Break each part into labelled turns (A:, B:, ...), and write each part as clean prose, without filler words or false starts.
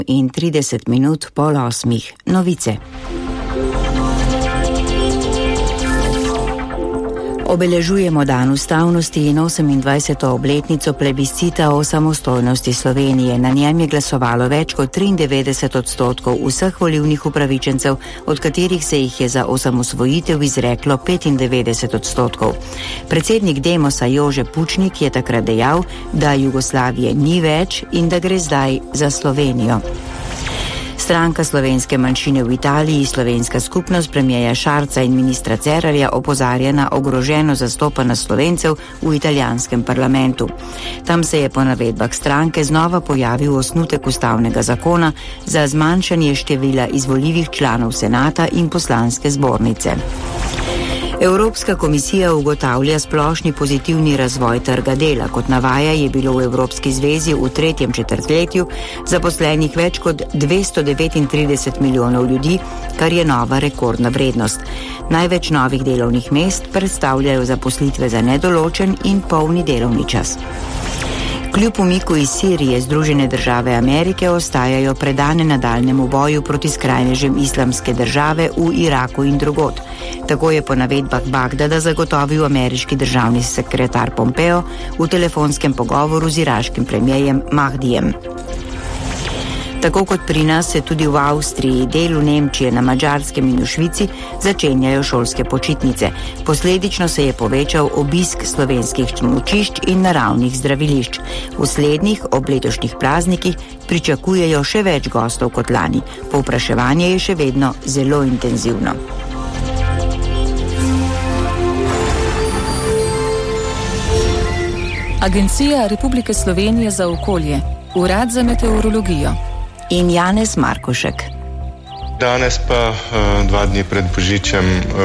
A: in 30 minut pol 8. Novice. Obeležujemo dan ustavnosti in 28. obletnico plebiscita o samostojnosti Slovenije. Na njem je glasovalo več kot 93% vseh volilnih upravičencev, od katerih se jih je za osamosvojitev izreklo 95%. Predsednik Demosa Jože Pučnik je takrat dejal, da Jugoslavije ni več in da gre zdaj za Slovenijo. Stranka slovenske manjšine v Italiji, slovenska skupnost premierja Šarca in ministra Cerarja opozarja na ogroženo zastopanost Slovencev v italijanskem parlamentu. Tam se je po navedbah stranke znova pojavil osnutek ustavnega zakona za zmanjšanje števila izvoljivih članov senata in poslanske zbornice. Evropska komisija ugotavlja splošni pozitivni razvoj trga dela. Kot navaja, je bilo v Evropski zvezi v tretjem četrtletju zaposlenih več kot 239 milijonov ljudi, kar je nova rekordna vrednost. Največ novih delovnih mest predstavljajo zaposlitve za nedoločen in polni delovni čas. Kljub umiku iz Sirije Združene države Amerike ostajajo predane nadaljnjemu boju proti skrajnežem islamske države v Iraku in drugod. Tako je po navedbah Bagdada zagotovil ameriški državni sekretar Pompeo v telefonskem pogovoru z iraškim premierjem Mahdijem. Tako kot pri nas se tudi v Avstriji, delu Nemčije, na Madžarskem in v Švici začenjajo šolske počitnice. Posledično se je povečal obisk slovenskih smučišč in naravnih zdravilišč. V slednjih ob letošnjih praznikih pričakujejo še več gostov kot lani. Povpraševanje je še vedno zelo intenzivno.
B: Agencija Republike Slovenije za okolje, Urad za meteorologijo
A: in Janez Markošek.
C: Danes pa 2 dni pred Božičem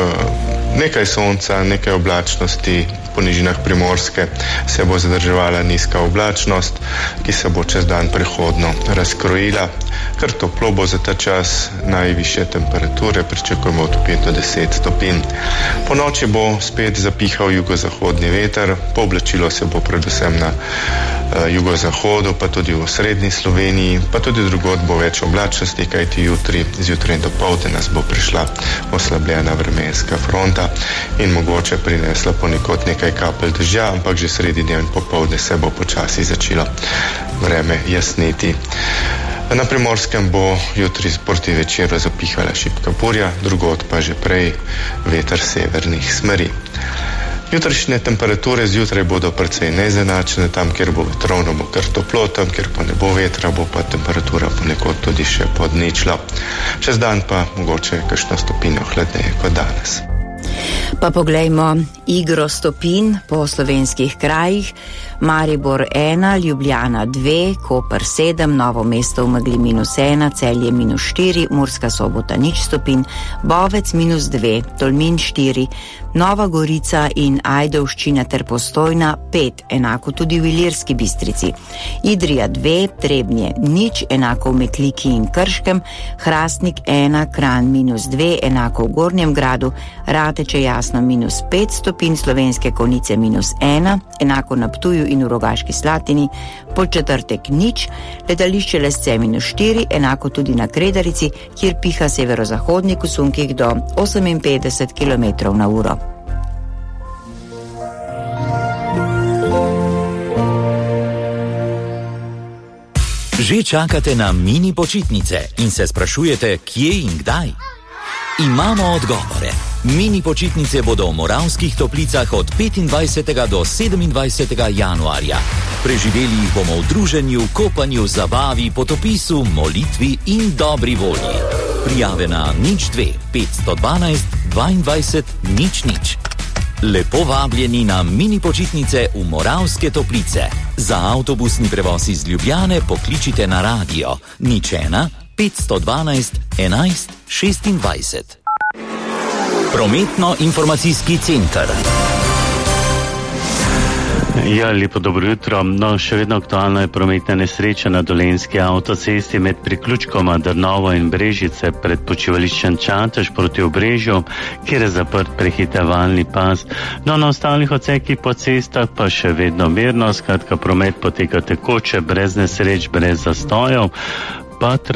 C: nekaj sonca, nekaj oblačnosti. Po nižinah Primorske se bo zadrževala nizka oblačnost, ki se bo čez dan prehodno razkrojila. Kar toplo bo za ta čas, najvišje temperature pričakujemo od 5 do 10 stopinj. Po noči bo spet zapihal jugozahodni veter, pooblačilo se bo predvsem na jugozahodu, pa tudi v srednji Sloveniji, pa tudi drugod bo več oblačnosti, kajti jutri zjutraj do poldne nas bo prišla oslabljena vremenska fronta in mogoče prinesla ponekod nekaj kapelj dežja, ampak že sredi dneva in popoldne se bo počasi začelo vreme jasniti. Na Primorskem bo jutri proti večeru zapihala šibka burja, drugod pa že prej veter severnih smeri. Jutrišnje temperature zjutraj bodo precej nezenačene, tam, kjer bo vetrovno, bo kar toplo, tam, kjer pa ne bo vetra, bo pa temperatura ponekod tudi še pod ničlo. Čez dan pa mogoče kakšno stopinjo hladneje kot danes.
A: Pa poglejmo igro stopinj po slovenskih krajih. Maribor 1, Ljubljana 2, Koper 7, Novo mesto v megli -1, Celje -4, Murska Sobota 0 stopinj, Bovec -2, Tolmin 4, Nova Gorica in Ajdovščina ter Postojna 5, enako tudi v Ilirski Bistrici. Idrija 2, Trebnje 0, enako v Metliki in Krškem, Hrastnik 1, Kranj -2, enako v Gornjem Gradu, Rateče Jasno -5 stopinj, Slovenske Konjice -1, enako na Ptuju in v Rogaški Slatini, Podčetrtek 0, letališče Lesce -4, enako tudi na Kredarici, kjer piha severozahodnik v sunkih do 58 km/h.
D: Že čakate na mini počitnice in se sprašujete, kje in kdaj? Imamo odgovore. Mini počitnice bodo v Moravskih Toplicah od 25. do 27. januarja. Preživeli jih bomo v druženju, kopanju, zabavi, potopisu, molitvi in dobri volji. Prijave na 02 512 22 00. Lepo vabljeni na mini počitnice v Moravske Toplice. Za avtobusni prevoz iz Ljubljane pokličite na radio 01 512 11 26. Prometno-informacijski center.
E: Ja, lepo dobro jutro. No, še vedno aktualna je prometna nesreča na Dolenjski avtocesti med priključkoma Drnovo in Brežice pred počivališčem Čatež proti Obrežju, kjer je zaprt prehitevalni pas. No, na ostalih odsekih po cestah pa še vedno mirno, skratka promet poteka tekoče, brez nesreč, brez zastojev. pa